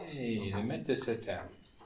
Hey, the Metta Sutta.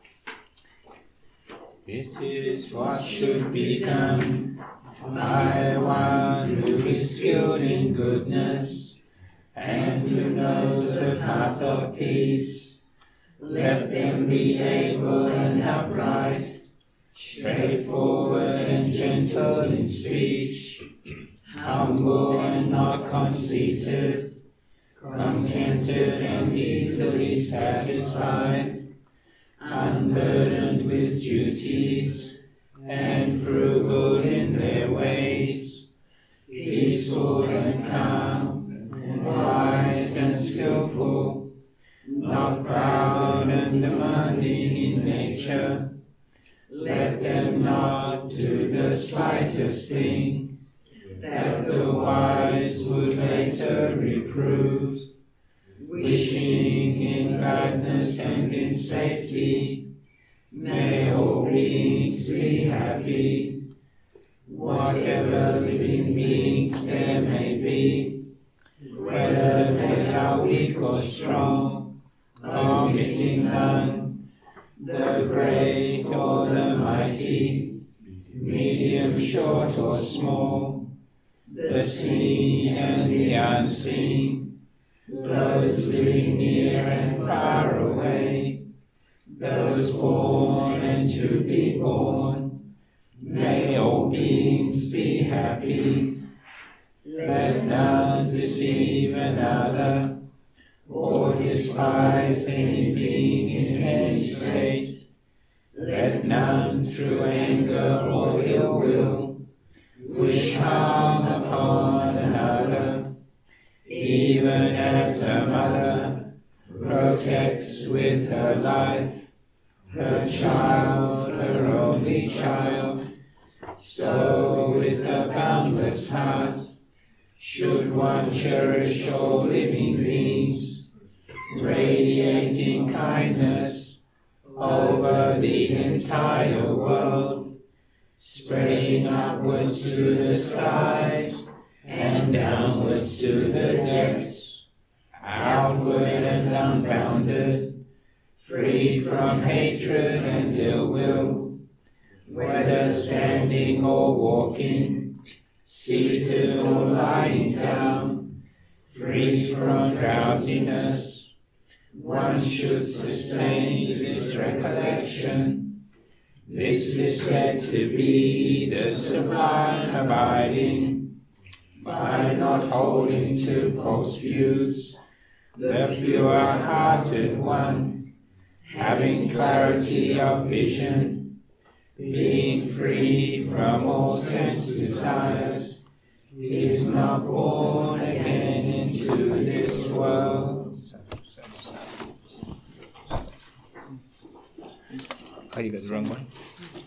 This is what should be done by one who is skilled in goodness and who knows the path of peace. Let them be able and upright, straightforward and gentle in speech, humble and not conceited, contented and easily satisfied, unburdened with duties, and frugal in their ways, peaceful and calm, wise and skillful, not proud and demanding in nature. Let them not do the slightest thing that the wise would later reprove, wishing in gladness and in safety. May all beings be happy, whatever living beings there may be, whether they are weak or strong, omitting none, the great or the mighty, medium, short or small, the seen and the unseen, those living near and far away, those born and to be born. May all beings be happy. Let none deceive another, or despise any being in any state. Let none through anger or ill will wish harm upon another, even as a mother protects with her life her child, her only child. So with a boundless heart should one cherish all living beings, radiating kindness over the entire world, spreading upwards to the skies and downwards to the depths, outward and unbounded, free from hatred and ill will, whether standing or walking, seated or lying down, free from drowsiness. One should sustain this recollection. This is said to be the sublime abiding, by not holding to false views, the pure-hearted one, having clarity of vision, being free from all sense desires, is not born again into this world. Oh, you got the wrong one.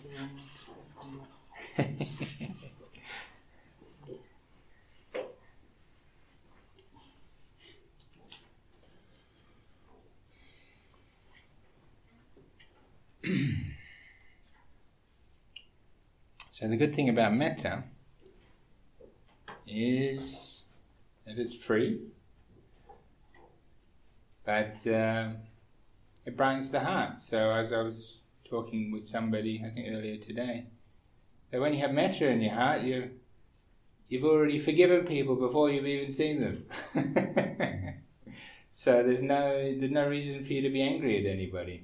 So the good thing about metta is that it's free, but it brightens the heart. So as I was talking with somebody, I think earlier today, that when you have metta in your heart, you've already forgiven people before you've even seen them. So there's no reason for you to be angry at anybody.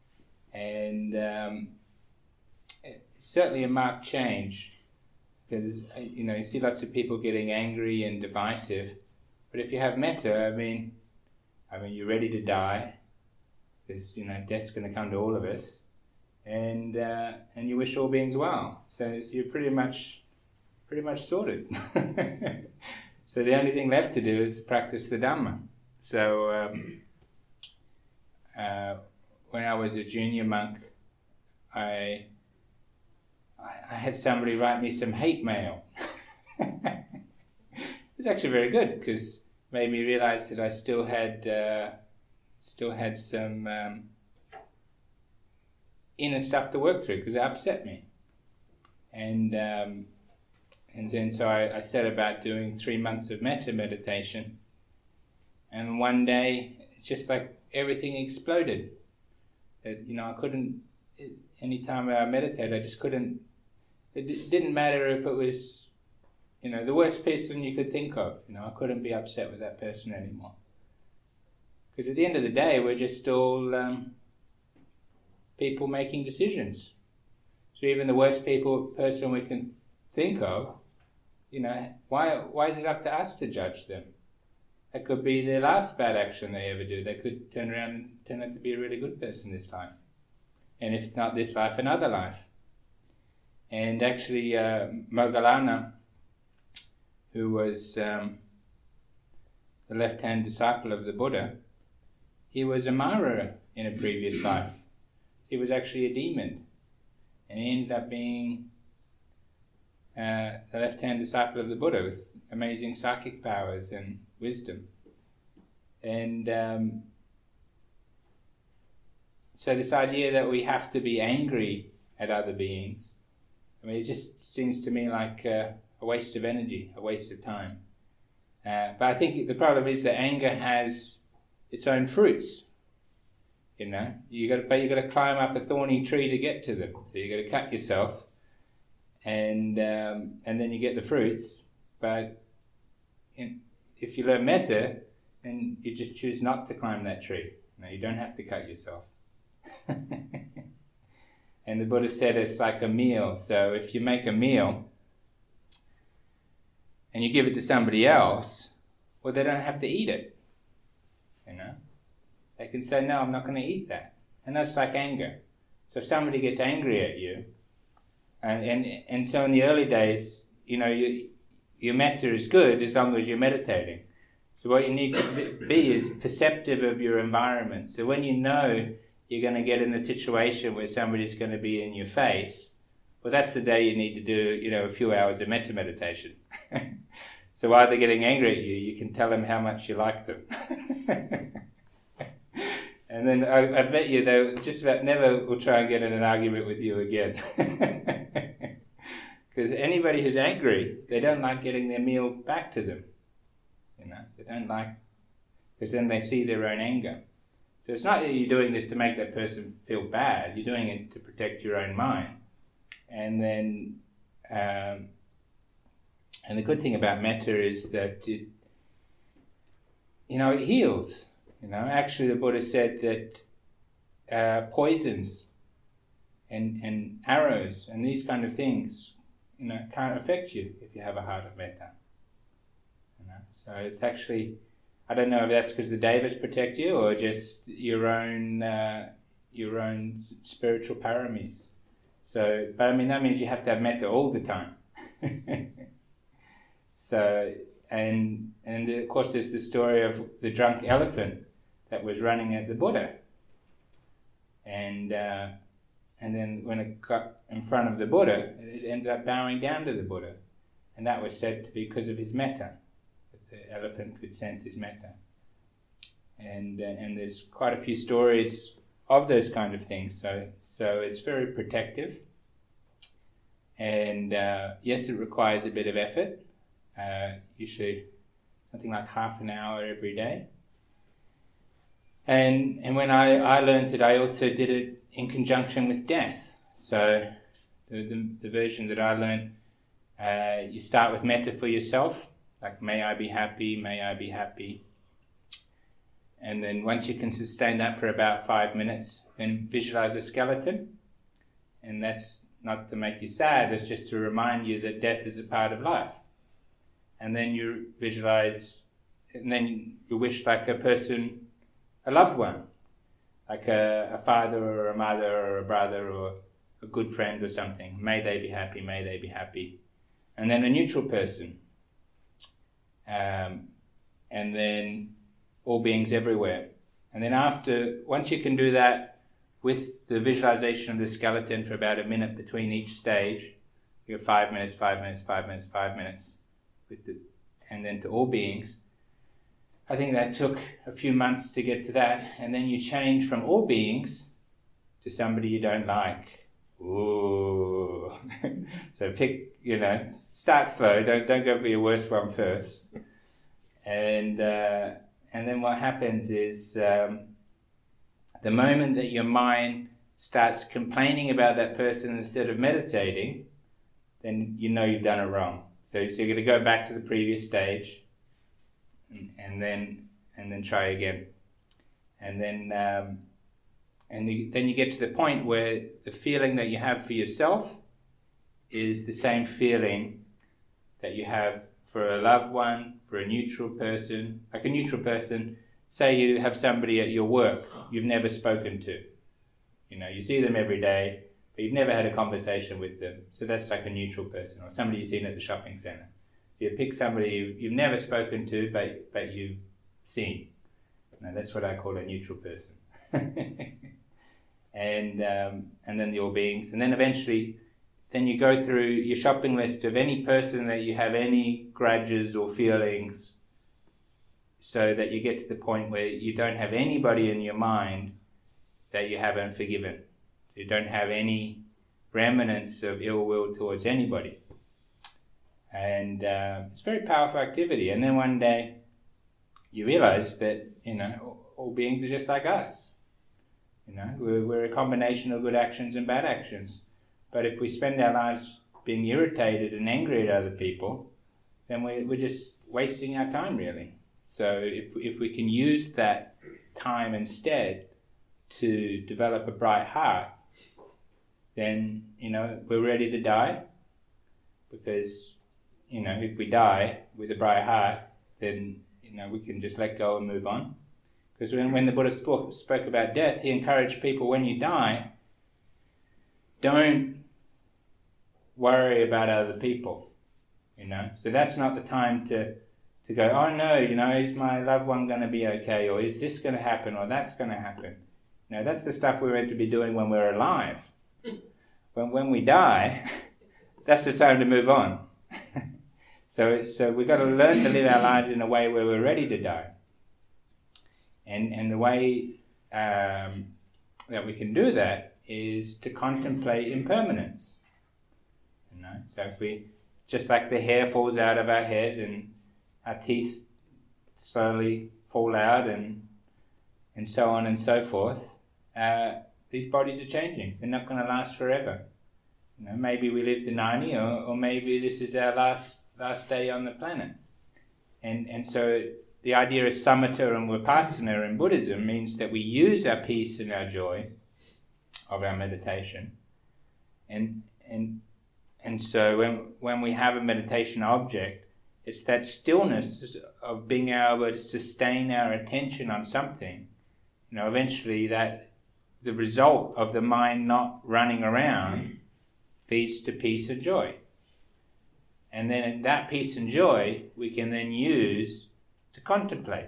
And it's certainly a marked change, because you see lots of people getting angry and divisive. But if you have metta, I mean you're ready to die, because death's going to come to all of us, and you wish all beings well. So you're pretty much sorted. So the only thing left to do is to practice the Dhamma. So when I was a junior monk, I had somebody write me some hate mail. It was actually very good, because it made me realize that I still had some inner stuff to work through, because it upset me. And then so I set about doing 3 months of metta meditation. And one day, it's just like everything exploded. I couldn't. Anytime I meditated, I just couldn't. It didn't matter if it was, the worst person you could think of. I couldn't be upset with that person anymore. Because at the end of the day, we're just all people making decisions. So even the worst person we can think of, why is it up to us to judge them? That could be their last bad action they ever do. They could turn around and turn out to be a really good person this life. And if not this life, another life. And actually, Moggallana, who was the left-hand disciple of the Buddha, he was a Mara in a previous life. He was actually a demon. And he ended up being the left-hand disciple of the Buddha with amazing psychic powers and wisdom. And so this idea that we have to be angry at other beings, it just seems to me like a waste of energy, a waste of time. But I think the problem is that anger has its own fruits. You got to climb up a thorny tree to get to them. So you got to cut yourself, and then you get the fruits. But if you learn metta, then you just choose not to climb that tree. You don't have to cut yourself. And the Buddha said it's like a meal. So if you make a meal and you give it to somebody else, well, they don't have to eat it. They can say, no, I'm not going to eat that. And that's like anger. So if somebody gets angry at you, and so in the early days, your metta is good as long as you're meditating. So what you need to be is perceptive of your environment. So when you know you're going to get in a situation where somebody's going to be in your face, well, that's the day you need to do, a few hours of metta meditation. So while they're getting angry at you, you can tell them how much you like them. And then I bet you they just about never will try and get in an argument with you again. Because anybody who's angry, they don't like getting their meal back to them. They don't like, because then they see their own anger. So it's not that you're doing this to make that person feel bad. You're doing it to protect your own mind. And then, and the good thing about metta is that it heals. Actually the Buddha said that poisons and arrows and these kind of things, can't affect you if you have a heart of metta. So it's actually, I don't know if that's because the devas protect you or just your own spiritual paramis. So, but that means you have to have metta all the time. So, and of course there's the story of the drunk elephant that was running at the Buddha. And then when it got in front of the Buddha, it ended up bowing down to the Buddha. And that was said to be because of his metta. The elephant could sense his metta. And there's quite a few stories of those kind of things. So it's very protective. And yes, it requires a bit of effort. Usually something like half an hour every day. And when I learned it, I also did it in conjunction with death. So the version that I learned, you start with metta for yourself, like may I be happy, may I be happy. And then once you can sustain that for about 5 minutes, then visualize a skeleton. And that's not to make you sad, that's just to remind you that death is a part of life. And then you visualize, and then you wish like a person, a loved one, like a father or a mother or a brother or a good friend or something. May they be happy, may they be happy. And then a neutral person. And then all beings everywhere. And then once you can do that with the visualization of the skeleton for about a minute between each stage, you have 5 minutes, 5 minutes, 5 minutes, 5 minutes, and then to all beings. I think that took a few months to get to that, and then you change from all beings to somebody you don't like. Ooh. So pick, start slow, don't go for your worst one first. And then what happens is the moment that your mind starts complaining about that person instead of meditating, then you know you've done it wrong. So you're going to go back to the previous stage, and then try again, and then you get to the point where the feeling that you have for yourself is the same feeling that you have for a loved one, for a neutral person. Like a neutral person, say you have somebody at your work you've never spoken to. You see them every day, but you've never had a conversation with them. So that's like a neutral person, or somebody you've seen at the shopping centre. You pick somebody you've never spoken to, but you've seen. That's what I call a neutral person. and then the all beings, and then eventually, then you go through your shopping list of any person that you have any grudges or feelings, so that you get to the point where you don't have anybody in your mind that you haven't forgiven. You don't have any remnants of ill will towards anybody. And it's a very powerful activity. And then one day you realize that, all beings are just like us. We're a combination of good actions and bad actions. But if we spend our lives being irritated and angry at other people, then we're just wasting our time, really. So if we can use that time instead to develop a bright heart, then, we're ready to die. Because, if we die with a bright heart, then, we can just let go and move on. Because when the Buddha spoke about death, he encouraged people, when you die, don't worry about other people, So that's not the time to go, oh no, is my loved one going to be okay? Or is this going to happen? Or that's going to happen? That's the stuff we're meant to be doing when we're alive. When we die, that's the time to move on. So we've got to learn to live our lives in a way where we're ready to die. And the way that we can do that is to contemplate impermanence. So if we, just like the hair falls out of our head and our teeth slowly fall out and so on and so forth, these bodies are changing. They're not going to last forever. Maybe we live to 90, or maybe this is our last day on the planet. And so the idea of samatha and vipassana in Buddhism means that we use our peace and our joy of our meditation, and so when we have a meditation object, it's that stillness of being able to sustain our attention on something. Eventually that the result of the mind not running around leads to peace and joy. And then that peace and joy we can then use to contemplate.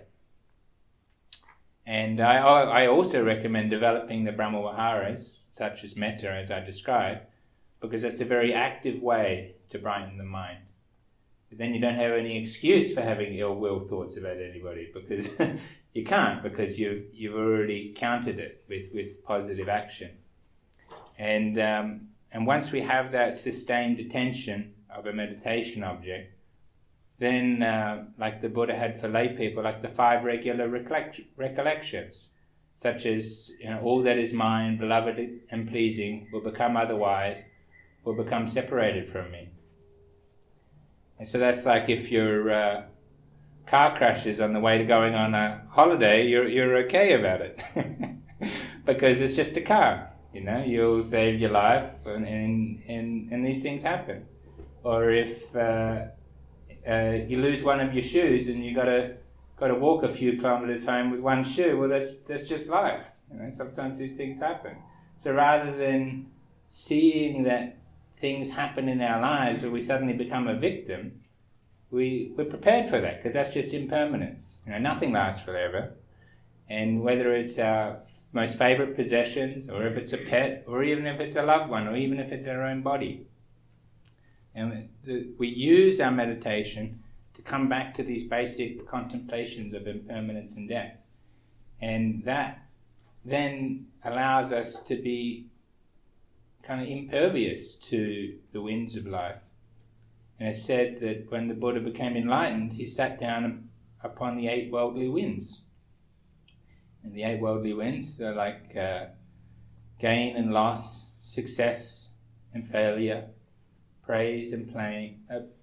And I also recommend developing the Brahmaviharas, such as metta, as I described, because that's a very active way to brighten the mind. But then you don't have any excuse for having ill will thoughts about anybody, because you can't, because you've already countered it with positive action. And once we have that sustained attention of a meditation object, then like the Buddha had for lay people, like the 5 regular recollections, such as all that is mine, beloved and pleasing, will become otherwise, will become separated from me. And so that's like if your car crashes on the way to going on a holiday, you're okay about it because it's just a car. You'll save your life, and these things happen. Or if you lose one of your shoes and you got to walk a few kilometers home with one shoe, well, that's just life. Sometimes these things happen. So rather than seeing that things happen in our lives where we suddenly become a victim, we're prepared for that, because that's just impermanence. Nothing lasts forever. And whether it's our most favorite possessions, or if it's a pet, or even if it's a loved one, or even if it's our own body, and we use our meditation to come back to these basic contemplations of impermanence and death. And that then allows us to be kind of impervious to the winds of life. And it's said that when the Buddha became enlightened, he sat down upon the 8 worldly winds. And the 8 worldly winds are like gain and loss, success and failure, praise and blame,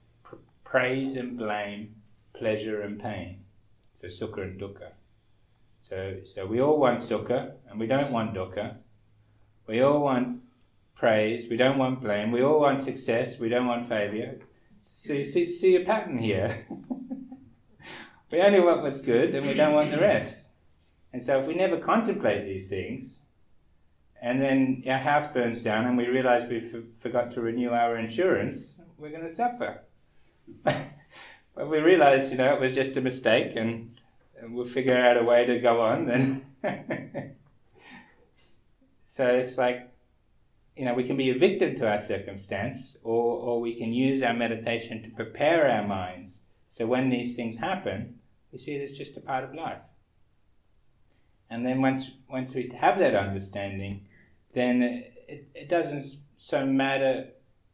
pleasure and pain. So sukha and dukkha. So we all want sukha and we don't want dukkha. We all want praise, we don't want blame. We all want success, we don't want failure. So you see a pattern here. We only want what's good and we don't want the rest. And so if we never contemplate these things, and then our house burns down and we realize we forgot to renew our insurance, we're going to suffer. But we realize, it was just a mistake and we'll figure out a way to go on, then. So it's like, we can be a victim to our circumstance, or we can use our meditation to prepare our minds. So when these things happen, we see it's just a part of life. And then once we have that understanding, then it doesn't matter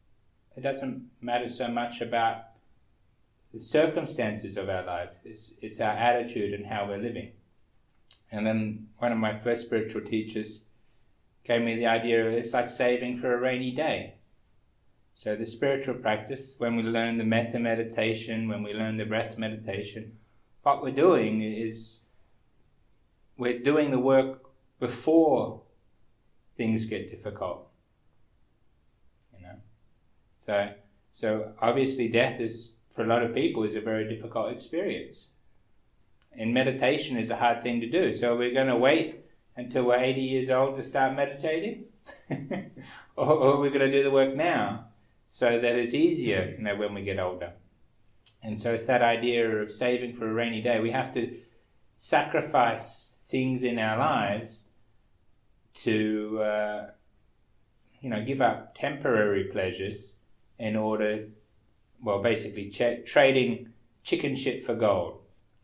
so much about the circumstances of our life. It's our attitude and how we're living. And then one of my first spiritual teachers gave me the idea of it's like saving for a rainy day. So the spiritual practice, when we learn the metta meditation, when we learn the breath meditation, what we're doing is we're doing the work before things get difficult. So obviously death is, for a lot of people, is a very difficult experience. And meditation is a hard thing to do. So we're going to wait until we're 80 years old to start meditating? or we're going to do the work now so that it's easier when we get older. And so it's that idea of saving for a rainy day. We have to sacrifice things in our lives to give up temporary pleasures in order, basically trading chicken shit for gold,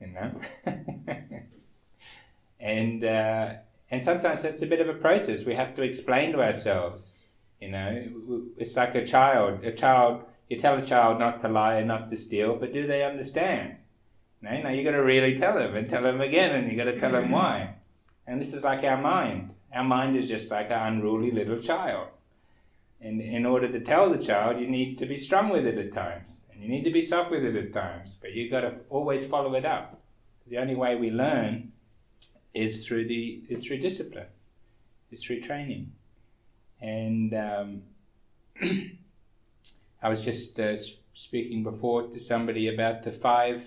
And sometimes that's a bit of a process. We have to explain to ourselves, it's like a child. You tell a child not to lie and not to steal, but do they understand? No, you got to really tell them and tell them again, and you got to tell them why. And this is like our mind. Our mind is just like an unruly little child. And in order to tell the child, you need to be strong with it at times, and you need to be soft with it at times. But you got to always follow it up. The only way we learn is through discipline, is through training. And I was just speaking before to somebody about the five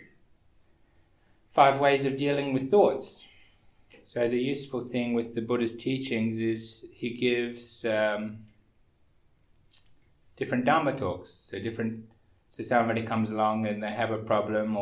ways of dealing with thoughts. So the useful thing with the Buddha's teachings is he gives different Dhamma talks. So somebody comes along and they have a problem,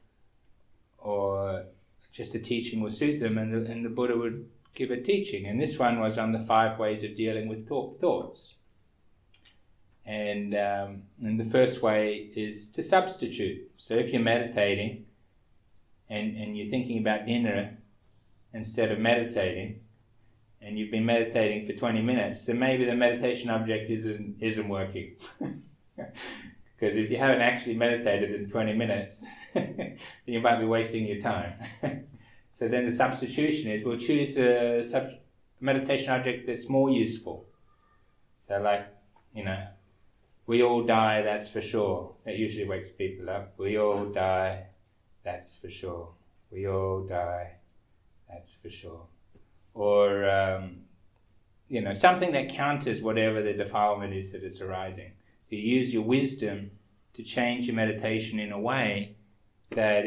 or just a teaching will suit them, and the Buddha would give a teaching. And this one was on the 5 ways of dealing with thoughts. And the first way is to substitute. So if you're meditating and you're thinking about dinner instead of meditating, and you've been meditating for 20 minutes, then maybe the meditation object isn't working. Because if you haven't actually meditated in 20 minutes, then you might be wasting your time. So then the substitution is, we'll choose a meditation object that's more useful. So like, we all die, that's for sure. That usually wakes people up. We all die, that's for sure. We all die, that's for sure. Or, something that counters whatever the defilement is that is arising. You use your wisdom to change your meditation in a way that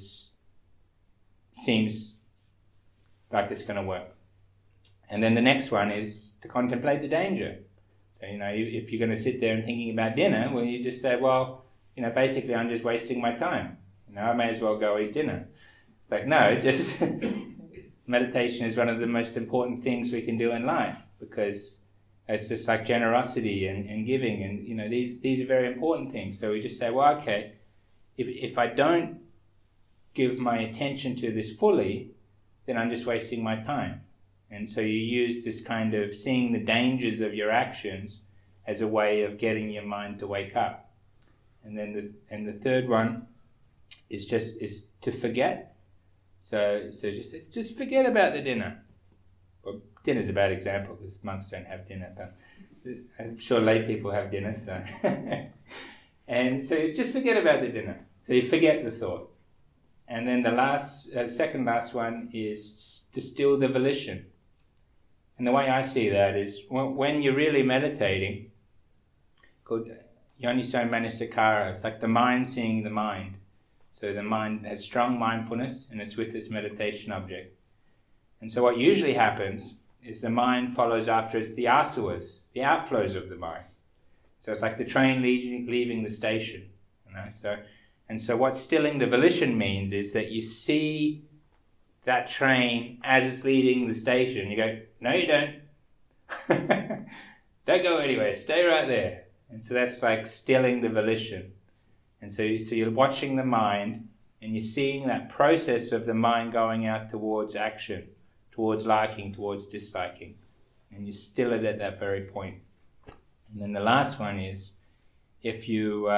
seems like it's going to work. And then the next one is to contemplate the danger. So, if you're going to sit there and thinking about dinner, well, you just say, basically I'm just wasting my time. I may as well go eat dinner. It's like, no, just meditation is one of the most important things we can do in life, because it's just like generosity and giving, and these are very important things. So we just say, okay, if I don't give my attention to this fully, then I'm just wasting my time. And so you use this kind of seeing the dangers of your actions as a way of getting your mind to wake up. And then the third one is to forget. So just forget about the dinner. Well, dinner's a bad example because monks don't have dinner, but I'm sure lay people have dinner. So and so just forget about the dinner. So you forget the thought, and then the second last one is to still the volition. And the way I see that is when you're really meditating, called Yoniso Manasikara, it's like the mind seeing the mind. So the mind has strong mindfulness and it's with this meditation object. And so what usually happens is the mind follows after it's the asuras, the outflows of the mind. So it's like the train leaving the station. So what stilling the volition means is that you see that train as it's leaving the station. You go, no you don't. Don't go anywhere, stay right there. And so that's like stilling the volition. And so you're watching the mind and you're seeing that process of the mind going out towards action, towards liking, towards disliking. And you still it at that very point. And then the last one is if you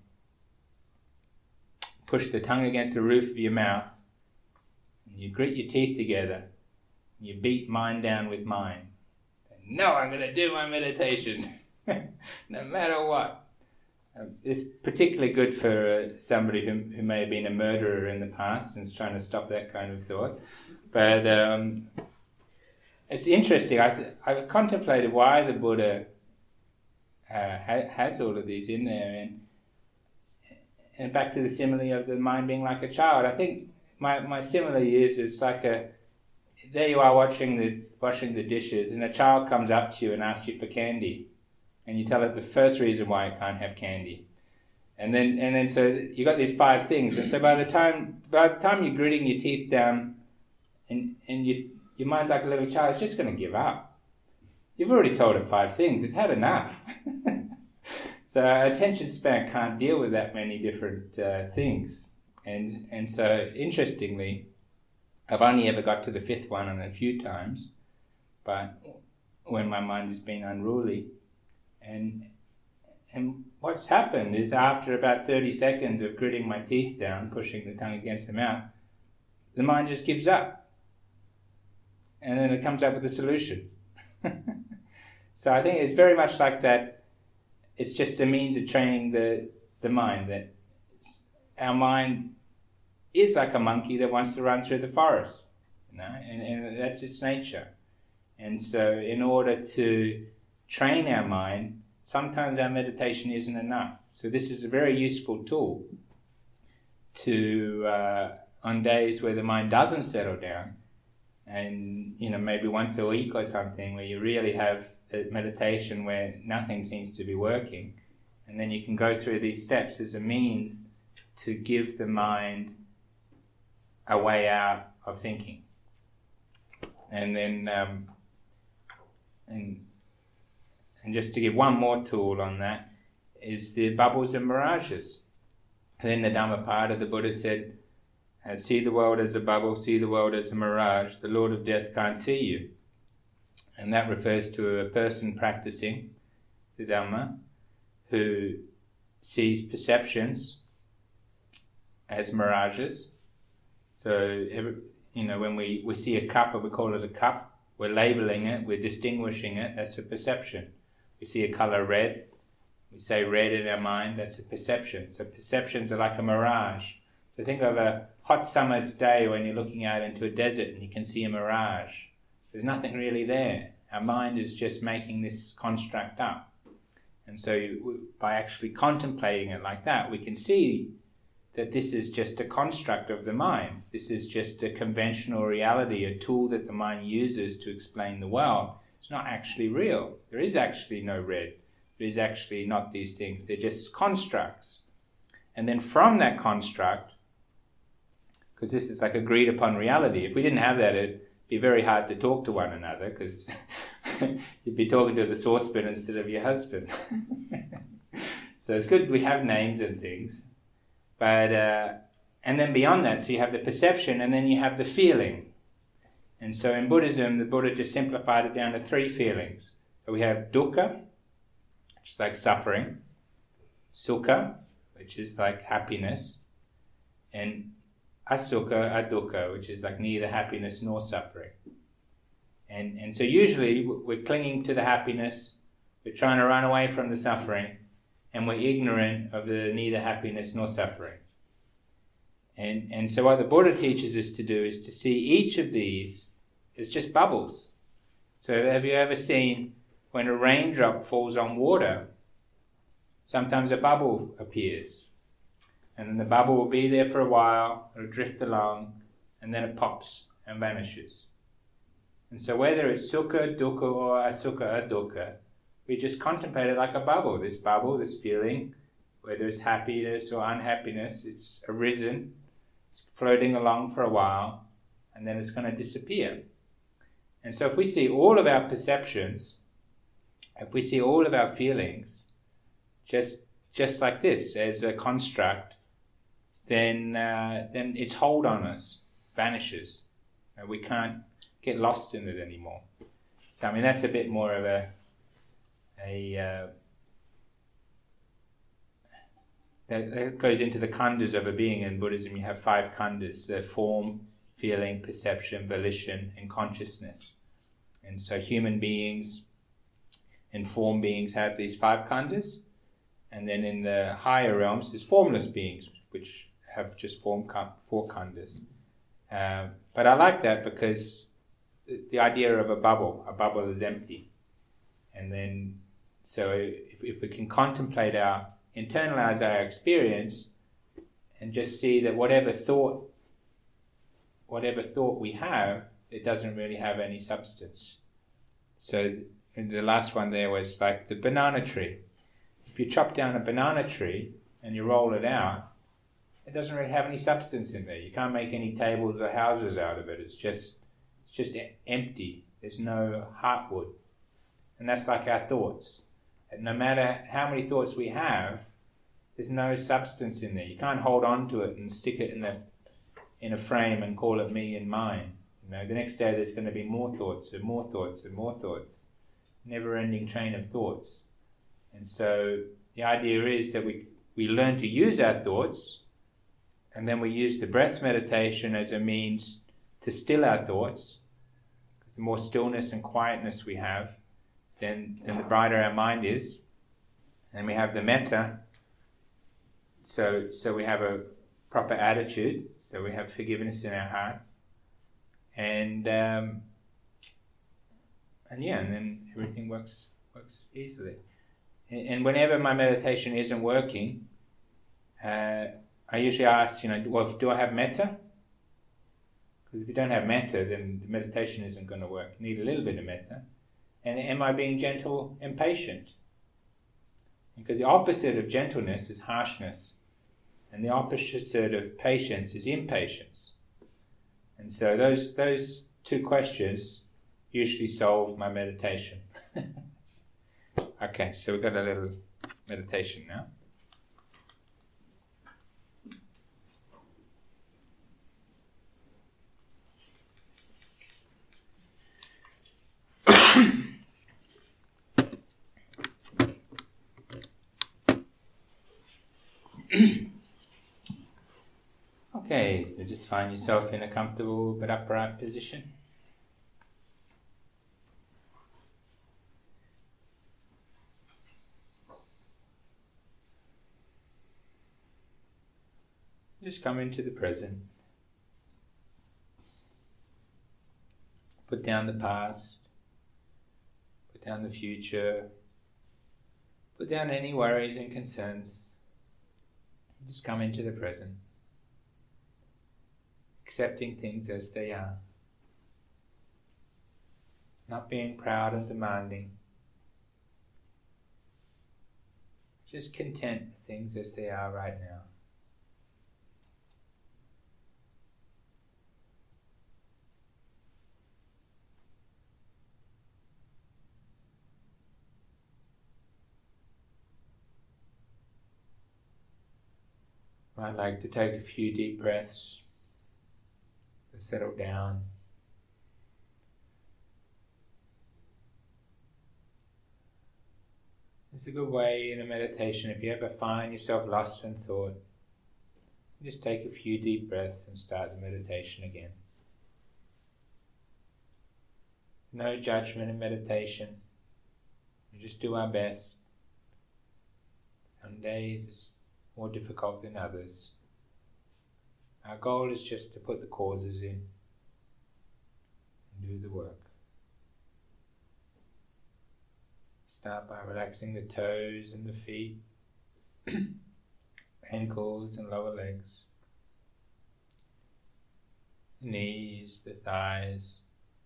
push the tongue against the roof of your mouth, and you grit your teeth together, and you beat mind down with mind. No, I'm going to do my meditation, no matter what. It's particularly good for somebody who may have been a murderer in the past and is trying to stop that kind of thought. But it's interesting. I've contemplated why the Buddha has all of these in there, and back to the simile of the mind being like a child. I think my simile is it's like there you are washing the dishes, and a child comes up to you and asks you for candy. And you tell it the first reason why it can't have candy, and then so you got these 5 things, and so by the time you're gritting your teeth down, and your mind's like a little child, it's just going to give up. You've already told it 5 things; it's had enough. So our attention span can't deal with that many different things, and so interestingly, I've only ever got to the 5th one a few times, but when my mind has been unruly. And what's happened is after about 30 seconds of gritting my teeth down, pushing the tongue against the mouth, the mind just gives up. And then it comes up with a solution. So I think it's very much like that. It's just a means of training the mind, that our mind is like a monkey that wants to run through the forest, and that's its nature. And so in order to train our mind, sometimes our meditation isn't enough. So this is a very useful tool to, on days where the mind doesn't settle down, and maybe once a week or something, where you really have a meditation where nothing seems to be working, and then you can go through these steps as a means to give the mind a way out of thinking. And then and just to give one more tool on that is the bubbles and mirages. And in the Dhammapada, the Buddha said, see the world as a bubble, see the world as a mirage, the Lord of Death can't see you. And that refers to a person practicing the Dhamma who sees perceptions as mirages. So, when we see a cup and we call it a cup, we're labeling it, we're distinguishing it, that's a perception. We see a colour red, we say red in our mind, that's a perception. So perceptions are like a mirage. So think of a hot summer's day when you're looking out into a desert and you can see a mirage. There's nothing really there. Our mind is just making this construct up. And so by actually contemplating it like that, we can see that this is just a construct of the mind. This is just a conventional reality, a tool that the mind uses to explain the world. It's not actually real. There is actually no red. There is actually not these things. They're just constructs. And then from that construct, because this is like agreed upon reality, if we didn't have that, it'd be very hard to talk to one another, because you'd be talking to the saucepan instead of your husband. So it's good we have names and things. But and then beyond that, so you have the perception and then you have the feeling. And so in Buddhism, the Buddha just simplified it down to 3 feelings. So we have dukkha, which is like suffering, sukha, which is like happiness, and asukha, adukkha, which is like neither happiness nor suffering. And so usually we're clinging to the happiness, we're trying to run away from the suffering, and we're ignorant of the neither happiness nor suffering. And so what the Buddha teaches us to do is to see each of these as just bubbles. So have you ever seen when a raindrop falls on water, sometimes a bubble appears. And then the bubble will be there for a while, it'll drift along, and then it pops and vanishes. And so whether it's sukha, dukkha, or asukha, adukkha, we just contemplate it like a bubble, this feeling, whether it's happiness or unhappiness, it's arisen, it's floating along for a while, and then it's going to disappear. And so if we see all of our perceptions, if we see all of our feelings, just like this, as a construct, then its hold on us vanishes. We can't get lost in it anymore. So, I mean, that's a bit more of that goes into the khandhas of a being. In Buddhism, you have 5 khandhas: the form, feeling, perception, volition, and consciousness. And so human beings and form beings have these 5 khandhas, and then in the higher realms there's formless beings, which have just 4 khandhas. But I like that because the idea of a bubble is empty. And then, so if we can contemplate internalize our experience and just see that whatever thought we have, it doesn't really have any substance. So the last one there was like the banana tree. If you chop down a banana tree and you roll it out, it doesn't really have any substance in there. You can't make any tables or houses out of it. It's just empty. There's no heartwood. And that's like our thoughts. And no matter how many thoughts we have, there's no substance in there. You can't hold on to it and stick it in a frame and call it me and mine. The next day there's going to be more thoughts and more thoughts and more thoughts. Never-ending train of thoughts. And so the idea is that we learn to use our thoughts, and then we use the breath meditation as a means to still our thoughts. Because the more stillness and quietness we have, then the brighter our mind is. And we have the metta, so we have a proper attitude, so we have forgiveness in our hearts. And then everything works easily. And whenever my meditation isn't working, I usually ask, well, do I have metta? Because if you don't have metta, then the meditation isn't going to work. You need a little bit of metta. And am I being gentle and patient? Because the opposite of gentleness is harshness, and the opposite of patience is impatience. And so those 2 questions usually solve my meditation. Okay, so we've got a little meditation now. Okay, so just find yourself in a comfortable but upright position. Just come into the present. Put down the past. Put down the future. Put down any worries and concerns. Just come into the present. Accepting things as they are. Not being proud and demanding. Just content with things as they are right now. I'd like to take a few deep breaths to settle down. It's a good way in a meditation, if you ever find yourself lost in thought, Just take a few deep breaths and start the meditation again. No judgment in meditation. We just do our best. Some days it's more difficult than others. Our goal is just to put the causes in and do the work. Start by relaxing the toes and the feet, ankles and lower legs, the knees, the thighs,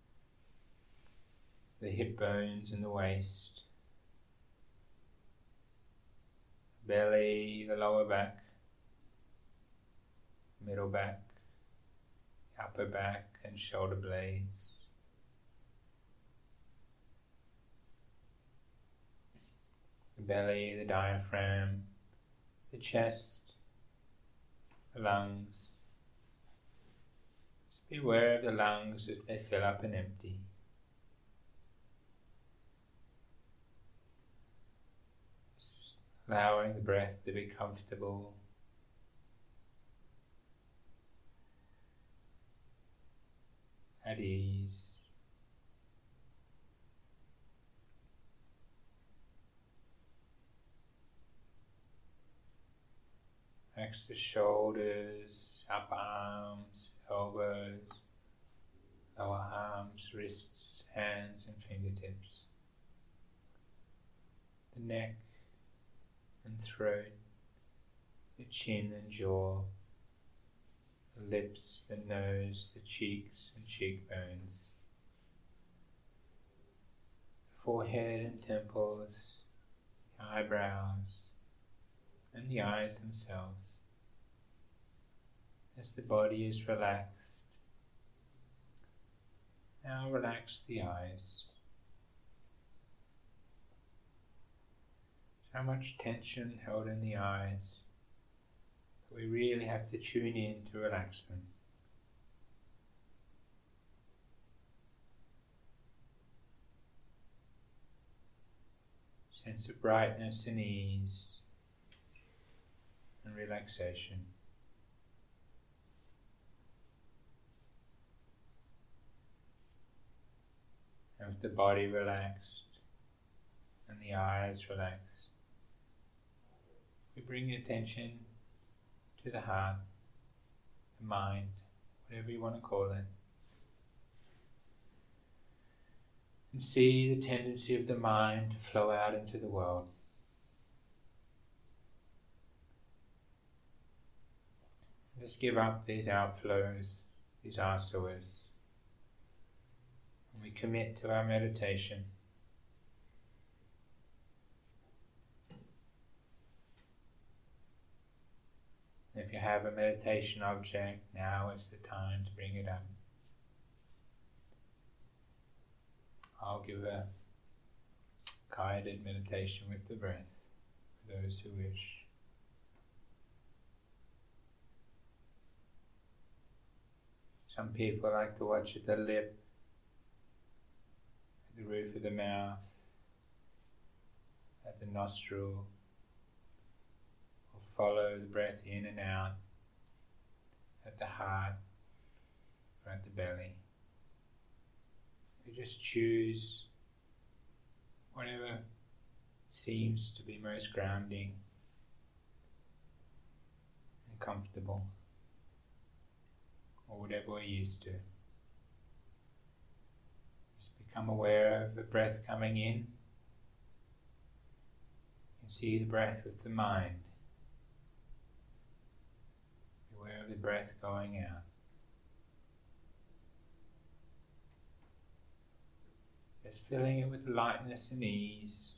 the hip bones and the waist, belly, the lower back, middle back, upper back and shoulder blades. The belly, the diaphragm, the chest, the lungs. Just be aware of the lungs as they fill up and empty. Just allowing the breath to be comfortable. At ease. Relax the shoulders, upper arms, elbows, lower arms, wrists, hands and fingertips. The neck and throat, the chin and jaw, the lips, the nose, the cheeks and cheekbones, the forehead and temples, the eyebrows, and the eyes themselves. As the body is relaxed, now relax the eyes. So much tension held in the eyes that we really have to tune in to relax them. Sense of brightness and ease and relaxation. And with the body relaxed and the eyes relaxed, we bring attention to the heart, the mind, whatever you want to call it, and see the tendency of the mind to flow out into the world. Just give up these outflows, these asawas, and we commit to our meditation. If you have a meditation object, now is the time to bring it up. I'll give a guided meditation with the breath for those who wish. Some people like to watch at the lip, at the roof of the mouth, at the nostril, or follow the breath in and out at the heart or at the belly. You just choose whatever seems to be most grounding and comfortable, or whatever we're used to. Just become aware of the breath coming in and see the breath with the mind. Be aware of the breath going out. Just filling it with lightness and ease.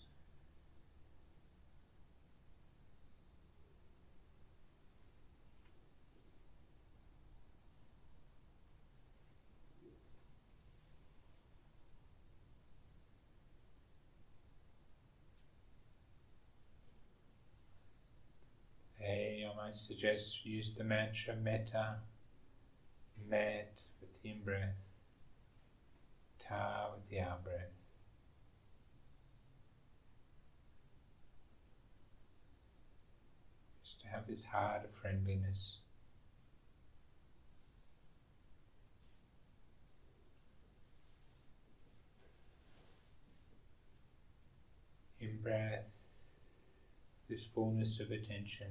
I suggest use the mantra metta, met with the in-breath, ta with the out-breath. Just to have this heart of friendliness in-breath, this fullness of attention.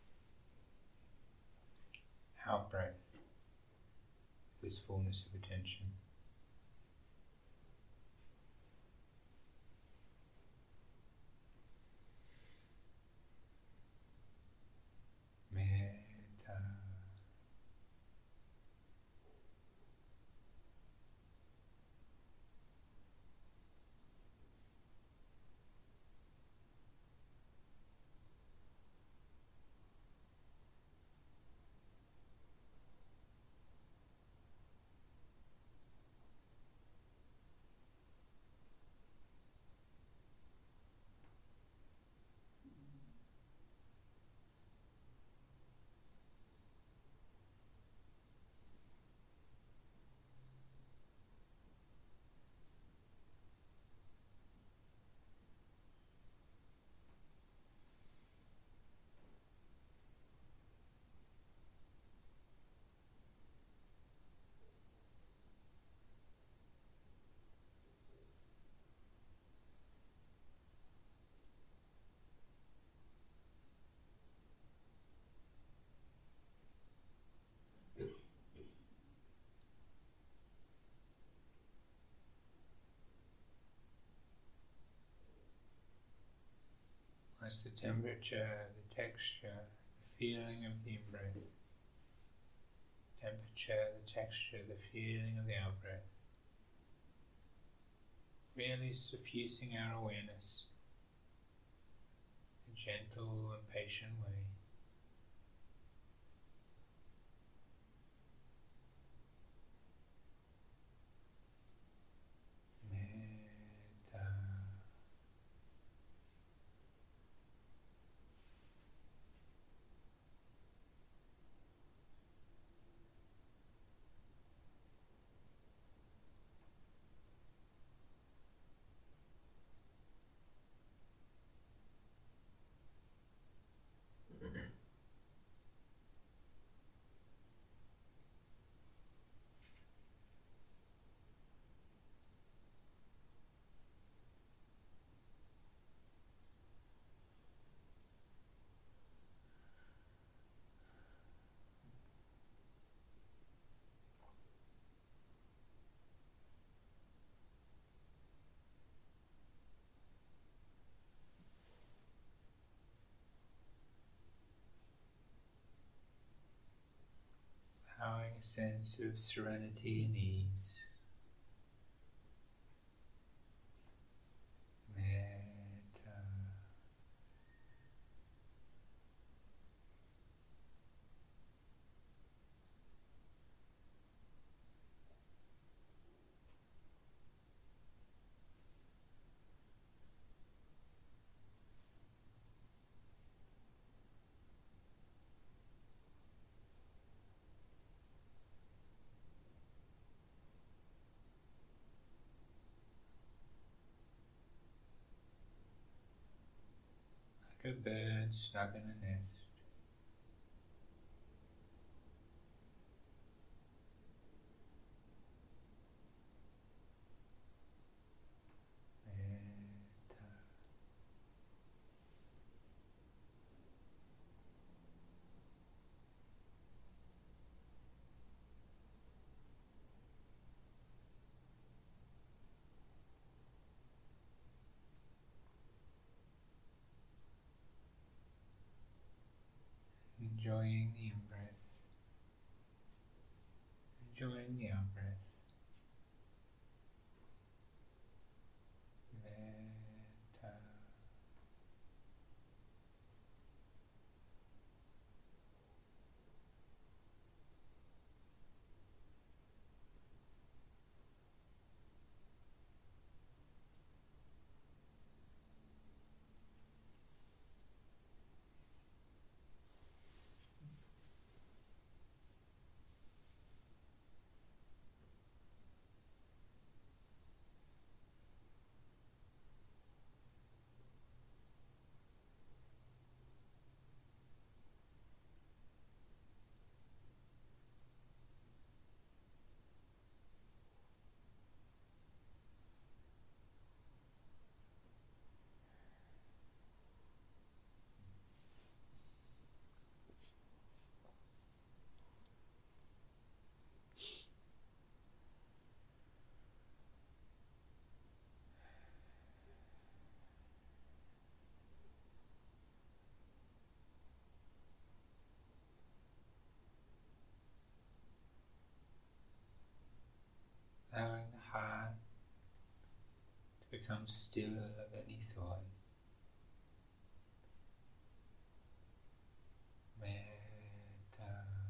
Out-breath, this fullness of attention. Metta. What's the temperature, the texture, the feeling of the in-breath? Temperature, the texture, the feeling of the out-breath. Really suffusing our awareness in a gentle and patient way. Metta. Allowing a sense of serenity and ease. Metta. Like a bird snug in a nest. Metta. Enjoying the in-breath, enjoying the out-breath. Metta. become still of any thought. Metta.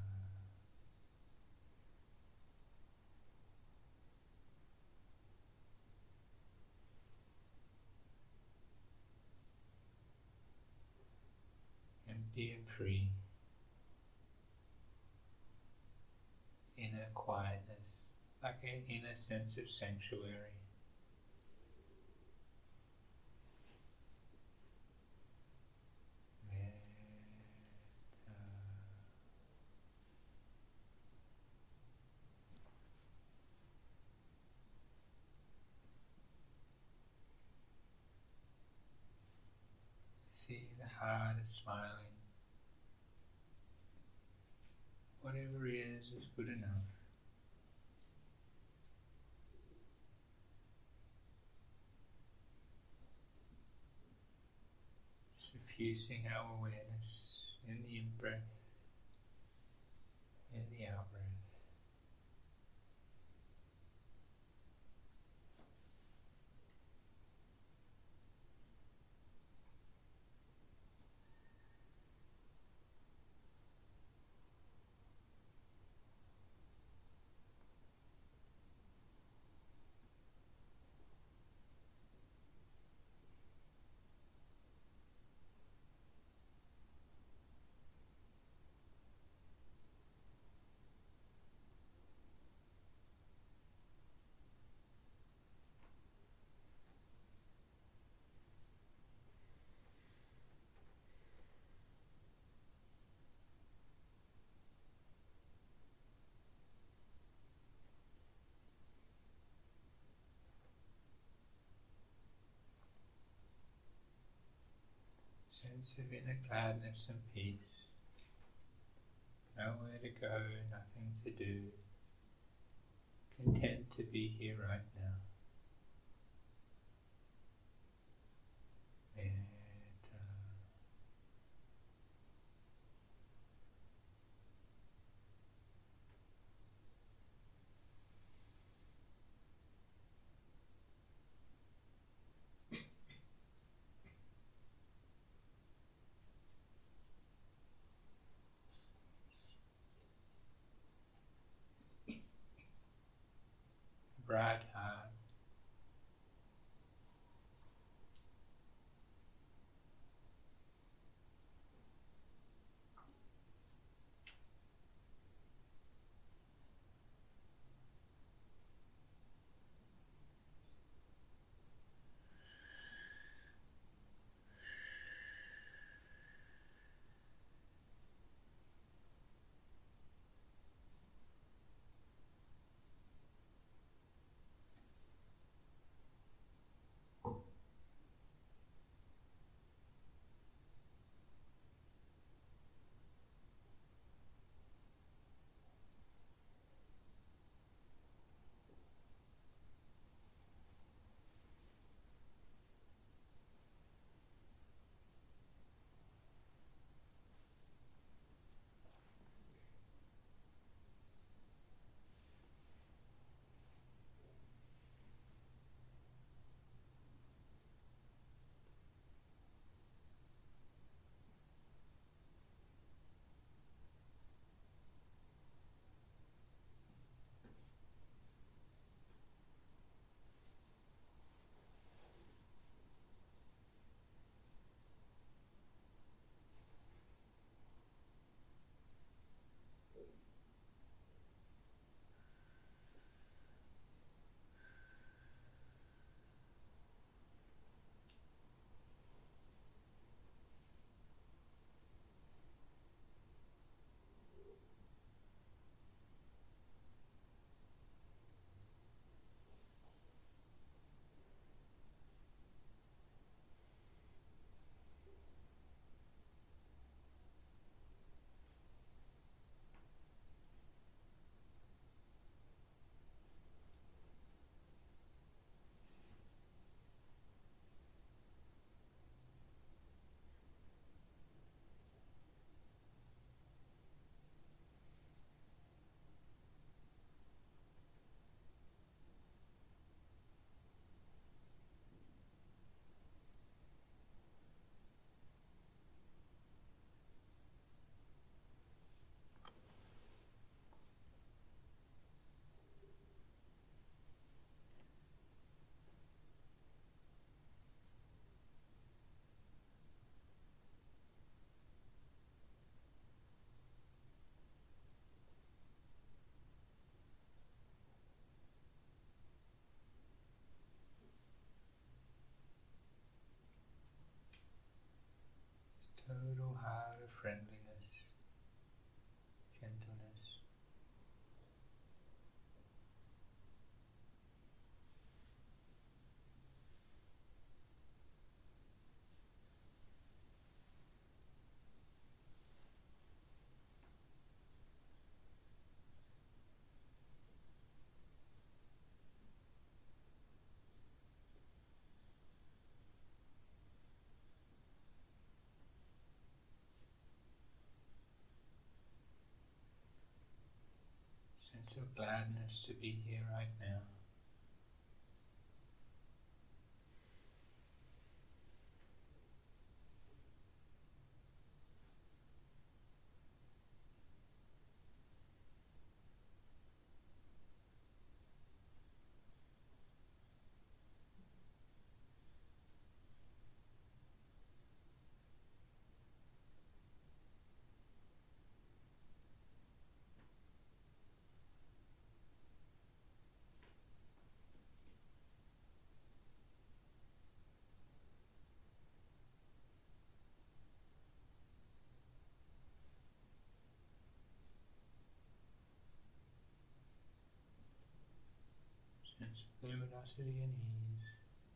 Empty and free. Inner quietness, like an inner sense of sanctuary. See the heart is smiling. Whatever is good enough. Suffusing our awareness in the in-breath, in the out-breath. Sense of inner gladness and peace. Nowhere to go, nothing to do. Content to be here right now. Metta. Bright heart, friendliness, gentleness. Sense of gladness to be here right now. Sense of luminosity and ease.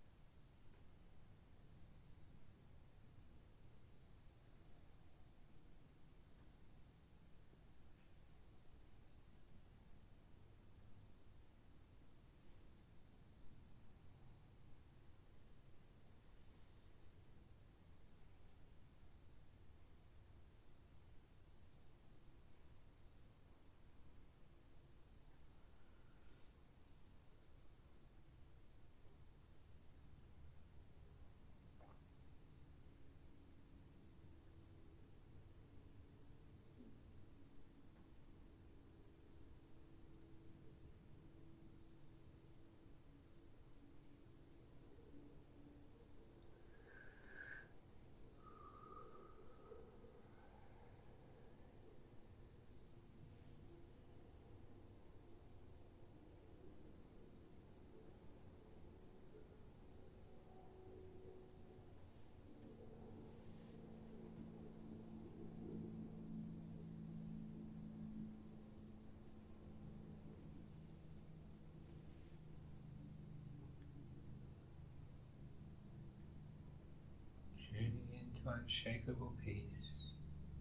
Tuning into unshakable peace.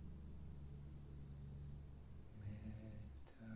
Metta.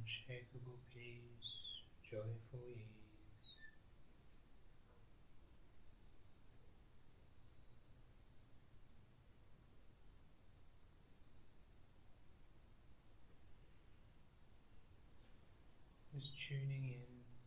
unshakable peace, joyful ease. Just tuning in.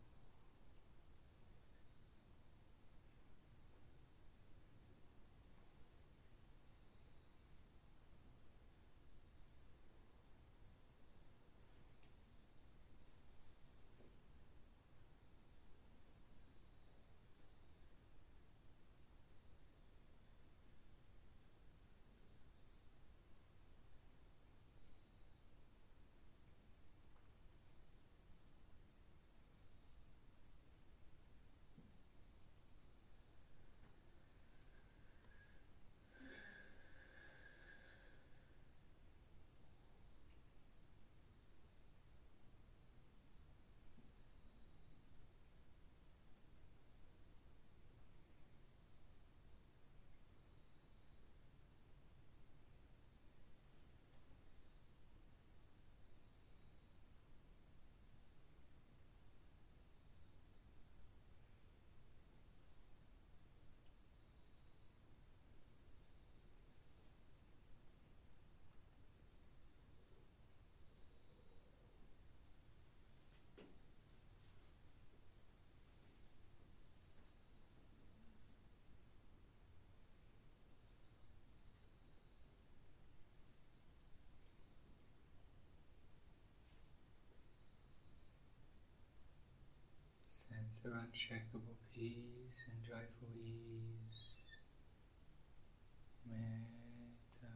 Sense of unshakable peace and joyful ease. Metta.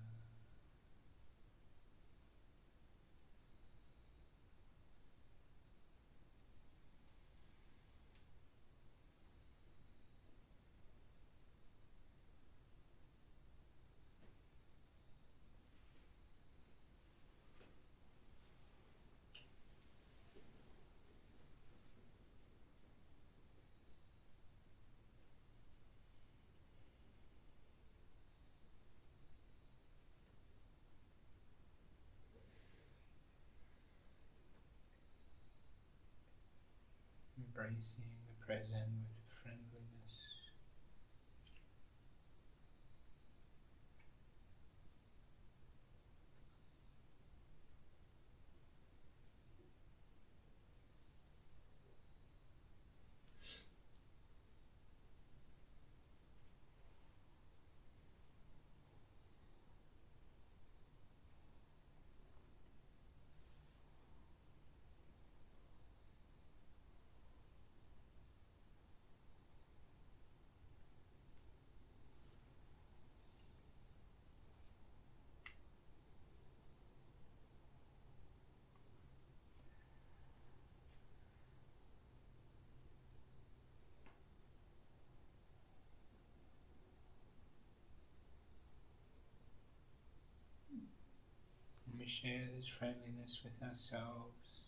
Embracing the present with friendliness. And we share this friendliness with ourselves.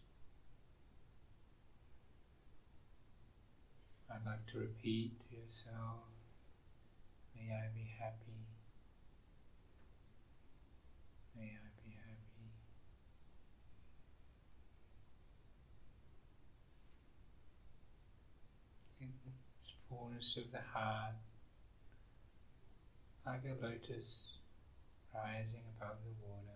I'd like to repeat to yourself, may I be happy, may I be happy. In this fullness of the heart, like a lotus rising above the water.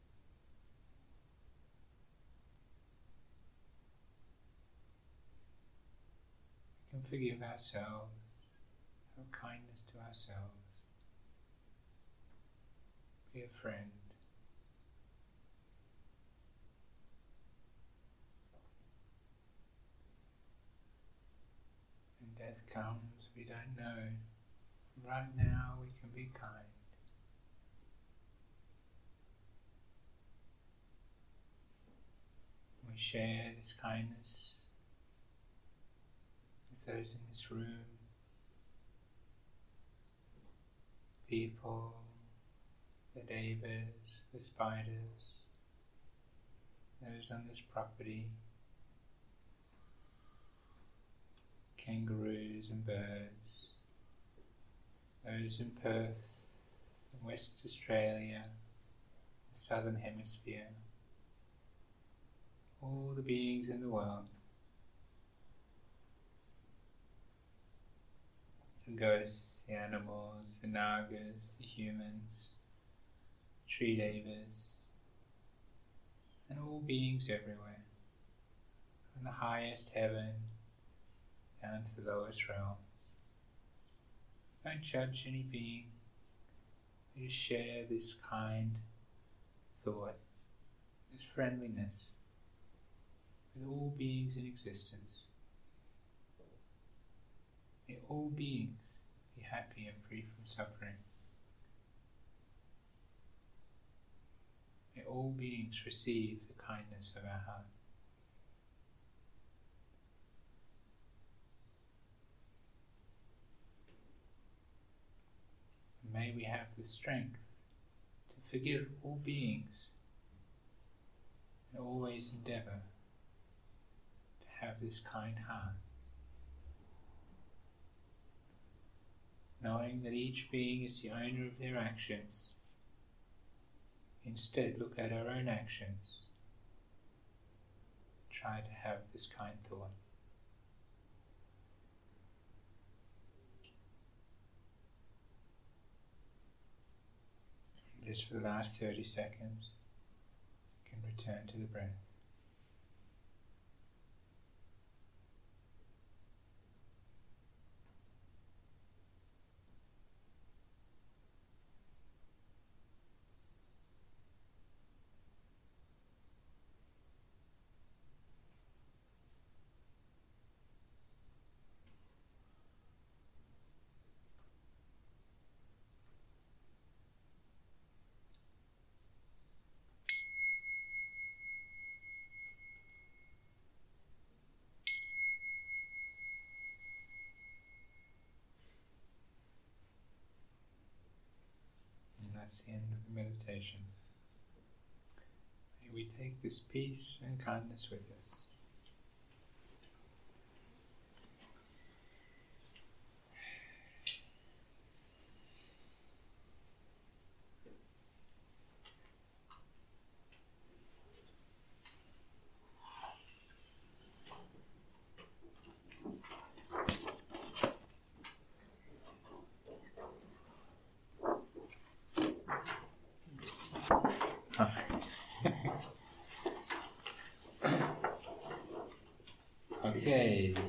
We can forgive ourselves, have kindness to ourselves, be a friend. When death comes, we don't know. Right now we can be kind. We share this kindness with those in this room, people, the devas, the spiders, those on this property, kangaroos and birds, those in Perth, in West Australia, the Southern Hemisphere, all the beings in the world. The ghosts, the animals, the nagas, the humans, tree devas, and all beings everywhere, from the highest heaven down to the lowest realm. Don't judge any being. You share this kind thought, this friendliness with all beings in existence. May all beings be happy and free from suffering. May all beings receive the kindness of our heart. May we have the strength to forgive all beings and always endeavour to have this kind heart, knowing that each being is the owner of their actions. Instead, look at our own actions. Try to have this kind thought. Just for the last 30 seconds, you can return to the breath. That's the end of the meditation. May we take this peace and kindness with us. Okay,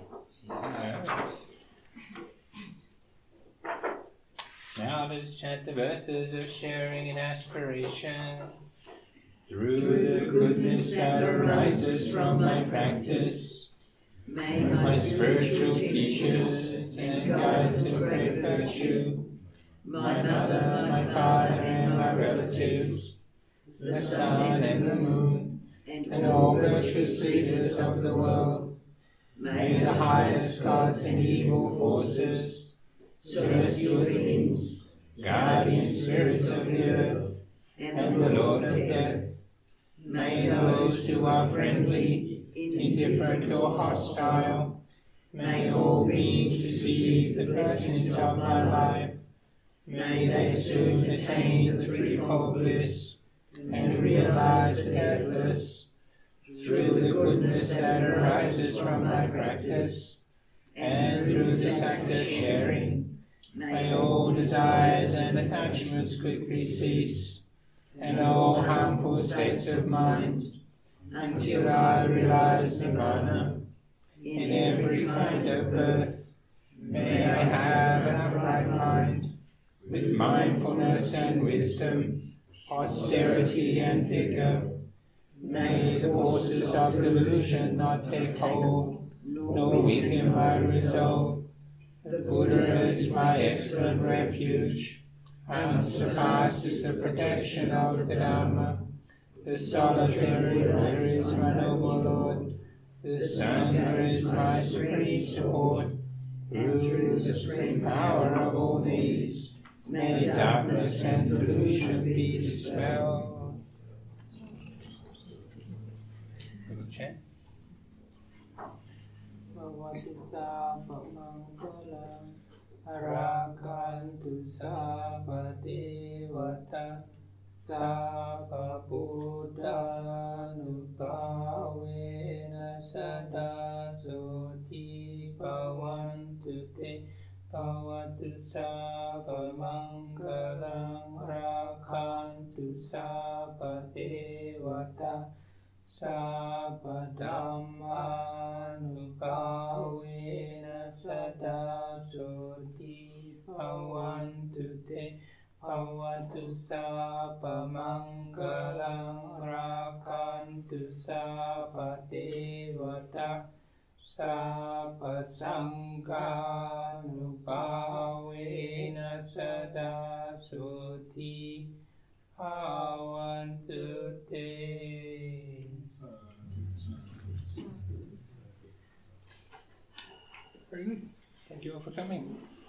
now let us chant the verses of sharing and aspiration. Through the goodness that arises from my practice, may my spiritual teachers and guides of great virtue, my mother, my father, and my relatives, the sun and the moon, and all virtuous leaders of the world, may the highest gods and evil forces, celestial beings, guardian spirits of the earth, and the Lord of death, may those who are friendly, indifferent, or hostile, may all beings receive the blessings of my life, may they soon attain the threefold bliss, and realize the deathless, through the goodness that arises from my practice, and through this act of sharing, may all desires and attachments quickly cease, and all harmful states of mind, until I realize Nirvana. In every kind of birth, may I have an upright mind, with mindfulness and wisdom, austerity and vigor. May the forces of delusion not take hold, nor weaken my resolve. The Buddha is my excellent refuge. Unsurpassed is the protection of the Dhamma. The solitary Buddha is my noble Lord. The Sangha is my supreme support. Through the supreme power of all these, may darkness and delusion be dispelled. Chant. Bhavati Sapa Mangalam Arakantu Sapa Devata Sapa Buddha Nupave sada soti bhavantu te bhavatu sabba mangalam rakhantu sabba devata sabba dhammanubhavena sada soti bhavantu te bhavatu sabba mangalam rakhantu sabba devata sabba sankhanubhavena sada soti bhavantu te. Very good. Thank you all for coming.